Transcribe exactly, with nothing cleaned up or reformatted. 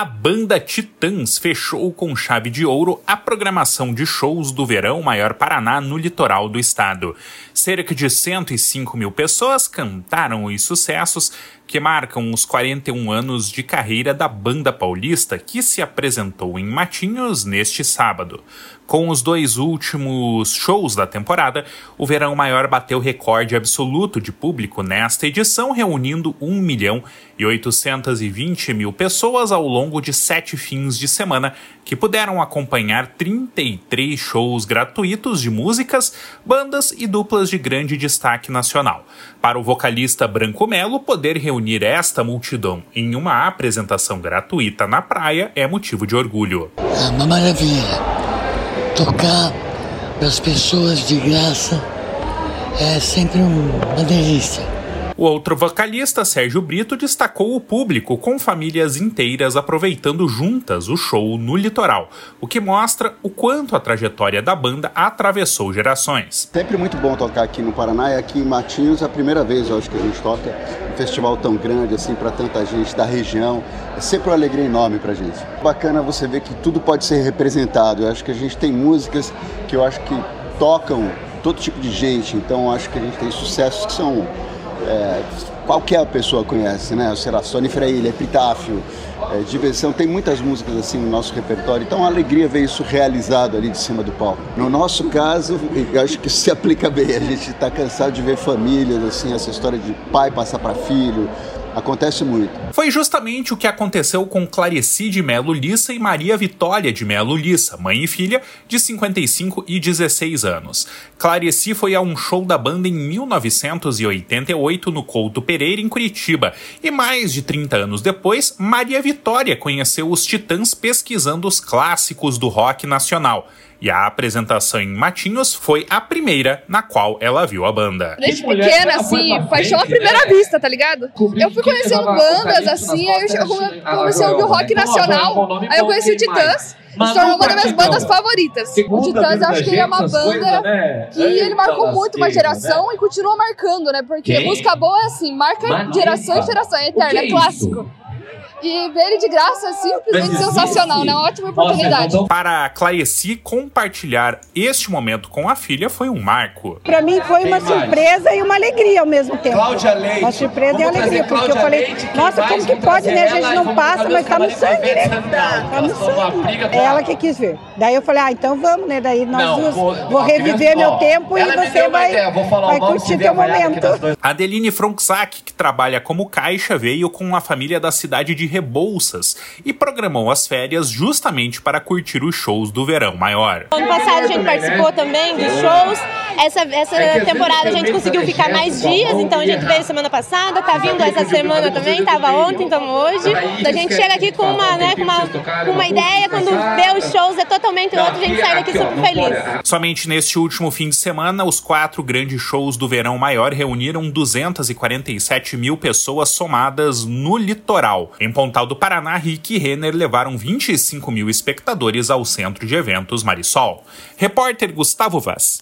A banda Titãs fechou com chave de ouro a programação de shows do Verão Maior Paraná no litoral do estado. Cerca de cento e cinco mil pessoas cantaram os sucessos que marcam os quarenta e um anos de carreira da banda paulista, que se apresentou em Matinhos neste sábado. Com os dois últimos shows da temporada, o Verão Maior bateu recorde absoluto de público nesta edição, reunindo um milhão e oitocentos e vinte mil pessoas ao longo de sete fins de semana, que puderam acompanhar trinta e três shows gratuitos de músicas, bandas e duplas de grande destaque nacional. Para o vocalista Branco Melo, poder reunir esta multidão em uma apresentação gratuita na praia é motivo de orgulho. É uma maravilha. Tocar para as pessoas de graça é sempre uma delícia. O outro vocalista, Sérgio Brito, destacou o público com famílias inteiras aproveitando juntas o show no litoral, o que mostra o quanto a trajetória da banda atravessou gerações. Sempre muito bom tocar aqui no Paraná, e aqui em Matinhos é a primeira vez, eu acho, que a gente toca um festival tão grande assim para tanta gente da região. É sempre uma alegria enorme pra gente. Bacana você ver que tudo pode ser representado. Eu acho que a gente tem músicas que eu acho que tocam todo tipo de gente, então eu acho que a gente tem sucessos que são É, qualquer pessoa conhece, né? Sei lá, Sonífera Ilha, Epitáfio, é, Diversão, tem muitas músicas assim no nosso repertório, então é uma alegria ver isso realizado ali de cima do palco. No nosso caso, eu acho que isso se aplica bem, a gente está cansado de ver famílias, assim, essa história de pai passar para filho, acontece muito. Foi justamente o que aconteceu com Clarici de Melo Lissa e Maria Vitória de Melo Lissa, mãe e filha, de cinquenta e cinco e dezesseis anos. Clarici foi a um show da banda em mil novecentos e oitenta e oito no Couto Pereira, em Curitiba, e mais de trinta anos depois, Maria Vitória conheceu os Titãs pesquisando os clássicos do rock nacional. E a apresentação em Matinhos foi a primeira na qual ela viu a banda. Desde pequena, assim, paixão à primeira vista, tá ligado? Eu fui conhecendo bandas, assim, aí eu comecei a ouvir o rock nacional, aí eu conheci o Titãs, se tornou uma das minhas bandas favoritas. O Titãs, acho que ele é uma banda que ele marcou muito uma geração e continua marcando, né? Porque música boa é assim, marca geração e geração, é eterno, é clássico. E ver ele de graça é simplesmente sensacional, né? Uma ótima oportunidade. Para a Clarici, compartilhar este momento com a filha foi um marco. Para mim foi uma surpresa e uma alegria ao mesmo tempo. Cláudia Leite. Uma surpresa e alegria, porque eu falei, nossa, como que pode, né? A gente não passa, mas tá no sangue, né? Tá no sangue. É ela que quis ver. Daí eu falei, ah, então vamos, né? Daí nós duas, vou reviver meu tempo e você vai, vai curtir teu momento. Adeline Fronczak, que trabalha como caixa, veio com a família da cidade de Rebouças e programou as férias justamente para curtir os shows do Verão Maior. Ano passado a gente participou também dos shows. Essa, essa temporada a gente conseguiu ficar mais dias, então a gente veio semana passada, tá vindo essa semana também, tava ontem, então hoje. A gente chega aqui com uma, né, com uma, com uma ideia, quando vê os shows é totalmente outro, a gente sai daqui super feliz. Somente neste último fim de semana, os quatro grandes shows do Verão Maior reuniram duzentas e quarenta e sete mil pessoas somadas no litoral. Em Pontal do Paraná, Rick e Renner levaram vinte e cinco mil espectadores ao Centro de Eventos Marisol. Repórter Gustavo Vaz.